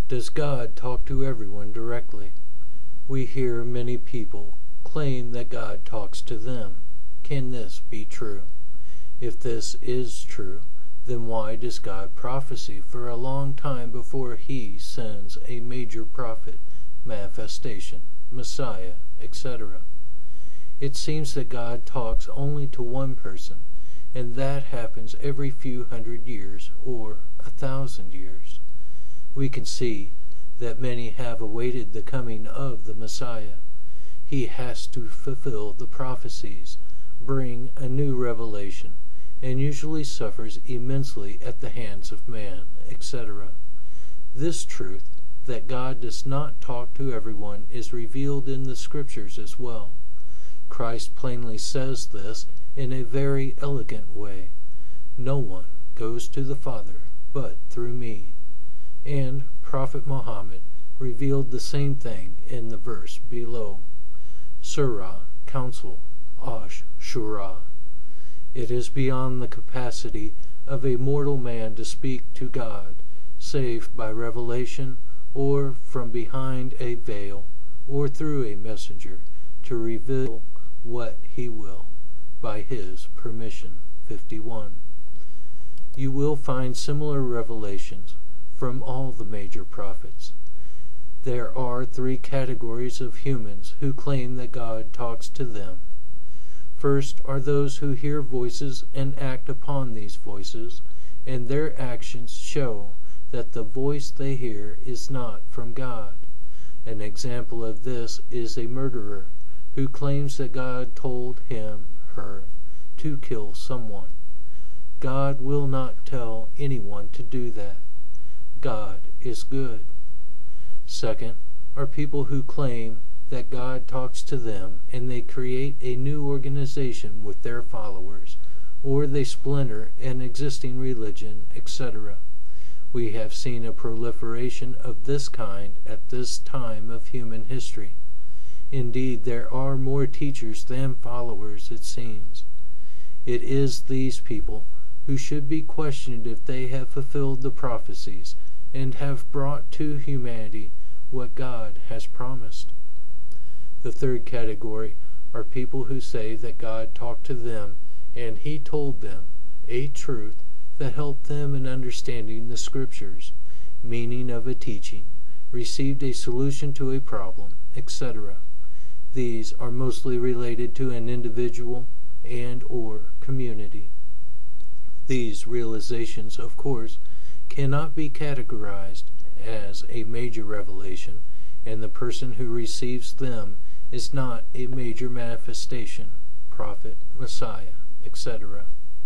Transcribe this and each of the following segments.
Does God talk to everyone directly? We hear many people claim that God talks to them. Can this be true? If this is true, then why does God prophesy for a long time before he sends a major prophet, manifestation, Messiah, etc.? It seems that God talks only to one person, and that happens every few hundred years or 1,000 years. We can see that many have awaited the coming of the Messiah. He has to fulfill the prophecies, bring a new revelation, and usually suffers immensely at the hands of man, etc. This truth, that God does not talk to everyone, is revealed in the Scriptures as well. Christ plainly says this in a very elegant way. No one goes to the Father but through me. And Prophet Muhammad revealed the same thing in the verse below. Surah, Council, Ash-Shura. It is beyond the capacity of a mortal man to speak to God, save by revelation, or from behind a veil, or through a messenger, to reveal what he will, by his permission. 51. You will find similar revelations from all the major prophets. There are three categories of humans who claim that God talks to them. First are those who hear voices and act upon these voices, and their actions show that the voice they hear is not from God. An example of this is a murderer who claims that God told him, her, to kill someone. God will not tell anyone to do that. God is good. Second are people who claim that God talks to them and they create a new organization with their followers, or they splinter an existing religion, etc. We have seen a proliferation of this kind at this time of human history. Indeed, there are more teachers than followers, it seems. It is these people who should be questioned if they have fulfilled the prophecies and have brought to humanity what God has promised. The third category are people who say that God talked to them and he told them a truth that helped them in understanding the Scriptures, meaning of a teaching, received a solution to a problem, etc. These are mostly related to an individual and or community. These realizations, of course, cannot be categorized as a major revelation, and the person who receives them is not a major manifestation, prophet, Messiah, etc.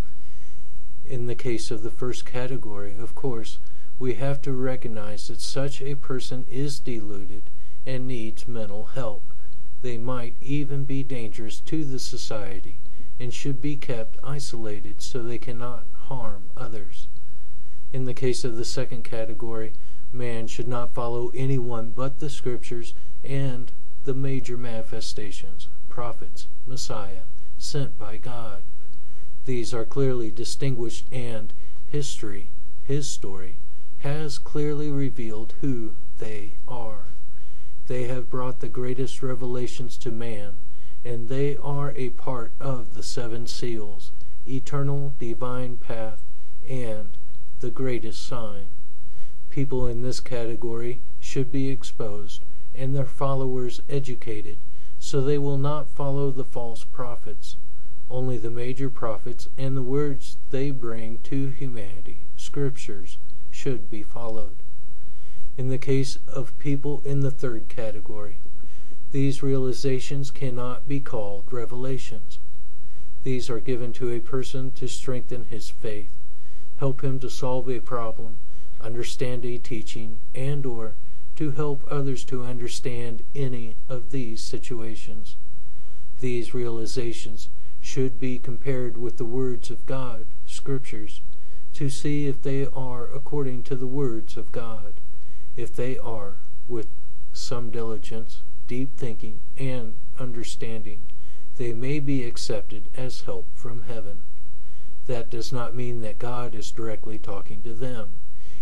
In the case of the first category, of course, we have to recognize that such a person is deluded and needs mental help. They might even be dangerous to the society and should be kept isolated so they cannot harm others. In the case of the second category, man should not follow anyone but the Scriptures and the major manifestations, prophets, Messiah, sent by God. These are clearly distinguished, and history, his story, has clearly revealed who they are. They have brought the greatest revelations to man, and they are a part of the 7 seals, eternal divine path, and the greatest sign. People in this category should be exposed and their followers educated so they will not follow the false prophets. Only the major prophets and the words they bring to humanity, Scriptures, should be followed. In the case of people in the third category, these realizations cannot be called revelations. These are given to a person to strengthen his faith, help him to solve a problem, understand a teaching, and or to help others to understand any of these situations. These realizations should be compared with the words of God, Scriptures, to see if they are according to the words of God. If they are, with some diligence, deep thinking, and understanding, they may be accepted as help from heaven. That does not mean that God is directly talking to them.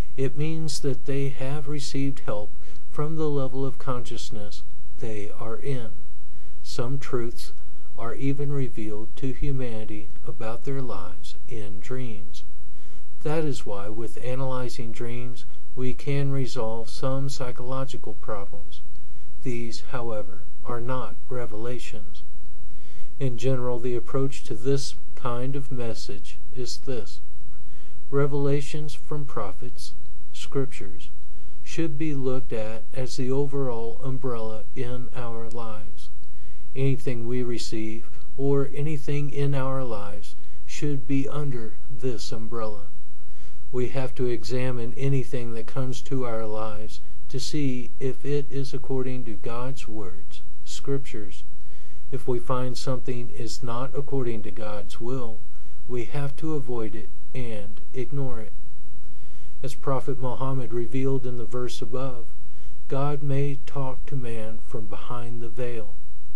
It means that they have received help from the level of consciousness they are in. Some truths are even revealed to humanity about their lives in dreams. That is why with analyzing dreams we can resolve some psychological problems. These, however, are not revelations. In general, the approach to this kind of message is this. Revelations from prophets, scriptures, should be looked at as the overall umbrella in our lives. Anything we receive or anything in our lives should be under this umbrella. We have to examine anything that comes to our lives to see if it is according to God's words, scriptures. If we find something is not according to God's will, we have to avoid it and ignore it. As Prophet Muhammad revealed in the verse above, God may talk to man from behind the veil.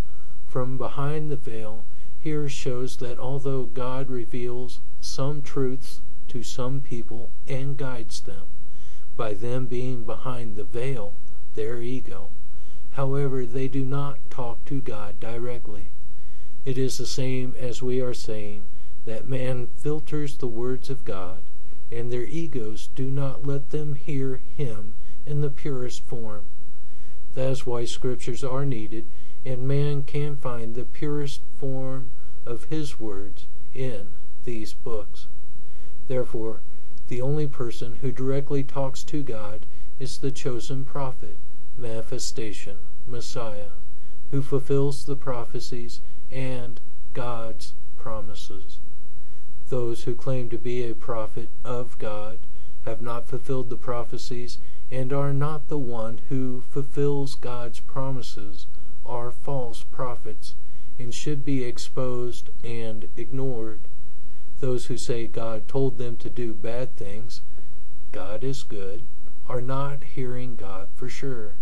From behind the veil here shows that although God reveals some truths to some people and guides them, by them being behind the veil, their ego, however, they do not talk to God directly. It is the same as we are saying that man filters the words of God, and their egos do not let them hear Him in the purest form. That is why scriptures are needed, and man can find the purest form of His words in these books. Therefore, the only person who directly talks to God is the chosen prophet, manifestation, Messiah, who fulfills the prophecies and God's promises. Those who claim to be a prophet of God have not fulfilled the prophecies and are not the one who fulfills God's promises, are false prophets and should be exposed and ignored. Those who say God told them to do bad things, God is good, are not hearing God for sure.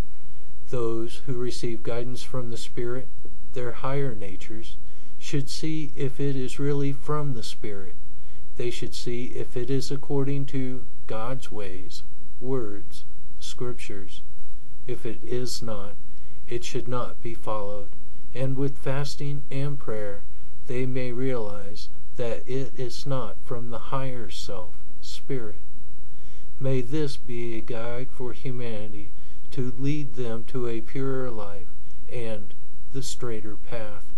Those who receive guidance from the Spirit, their higher natures, should see if it is really from the Spirit. They should see if it is according to God's ways, words, scriptures. If it is not, it should not be followed, and with fasting and prayer they may realize that it is not from the higher self, Spirit. May this be a guide for humanity to lead them to a purer life and the straighter path.